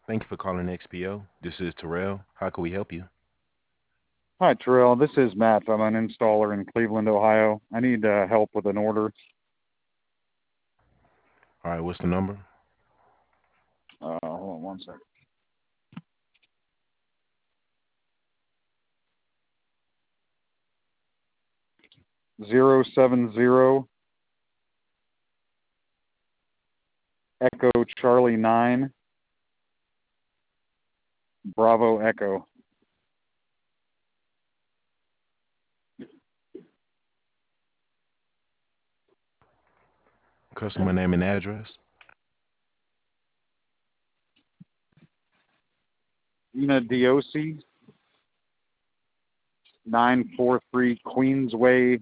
Thank you for calling XPO. This is Terrell. How can we help you? Hi, Terrell. This is Matt. I'm an installer in Cleveland, Ohio. I need help with an order. All right, what's the number? Hold on one second. 070 Echo Charlie 9 Bravo Echo. Customer name and address. Ina Diosi, 943 Queensway.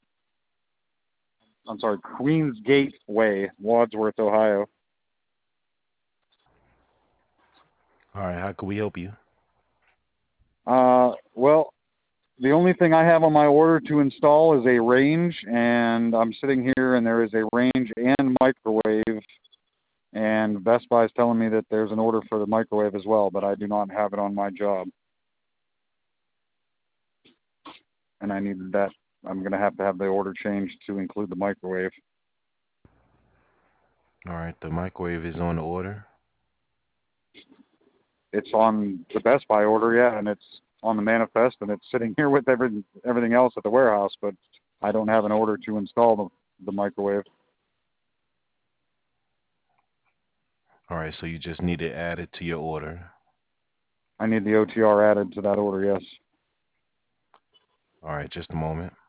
I'm sorry, Queensgate Way, Wadsworth, Ohio. All right, how can we help you? Well, the only thing I have on my order to install is a range, and I'm sitting here and there is a range and microwave, and Best Buy is telling me that there's an order for the microwave as well, but I do not have it on my job, and I need that. I'm going to have the order changed to include the microwave. All right, the microwave is on the order. It's on the Best Buy order, yeah, and it's on the manifest, and it's sitting here with everything else at the warehouse, but I don't have an order to install the microwave. All right, so you just need it added to your order. I need the OTR added to that order, yes. All right, just a moment.